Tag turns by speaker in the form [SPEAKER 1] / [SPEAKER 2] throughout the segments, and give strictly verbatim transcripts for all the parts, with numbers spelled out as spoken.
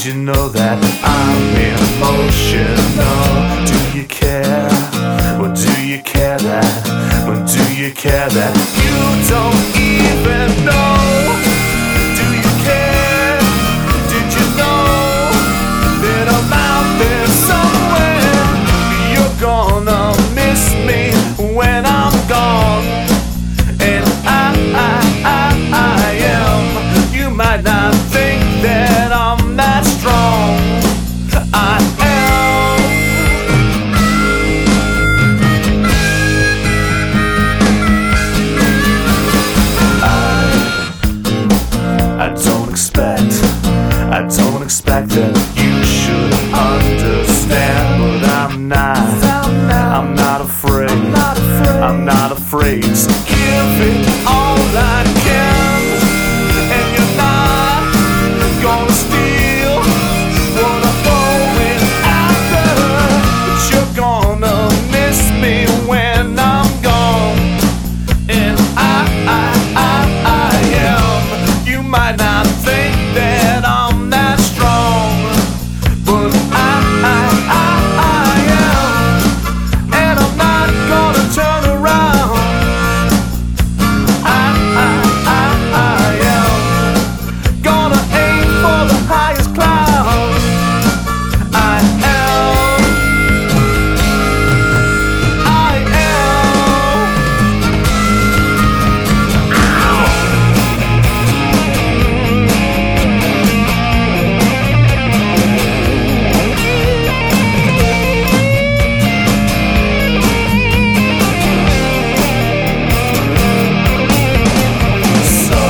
[SPEAKER 1] you know that I'm emotional? Do you care? Well, do you care that? Well, do you care that you don't even know? Do you care? Did you know that I'm out there somewhere? You're gonna miss me when I'm gone, and I, I, I, I am. You might not think that I'm that strong. I am. I, I don't expect, I don't expect that you should understand, but I'm not, I'm not afraid, I'm not afraid to give it all I can, and you're not gonna steal what I'm going after, but you're gonna miss me when I'm gone, and I, I, I, I am. You might not think that I'm that strong, but I, I, I, I am, and I'm not gonna turn around. I, I, I, I am gonna aim for the highest cloud. I am, I am. So,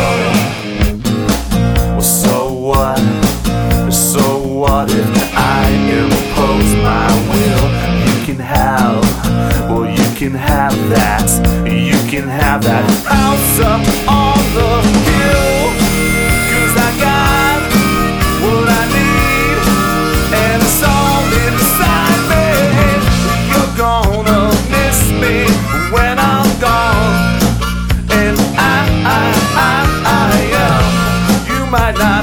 [SPEAKER 1] well, so what? So what if I impose my will? You can have, well, you can have that. You can have that house up on the hill, 'cause I got what I need, and it's all inside me. You're gonna miss me when I'm gone, and I, I, I, I am. You might not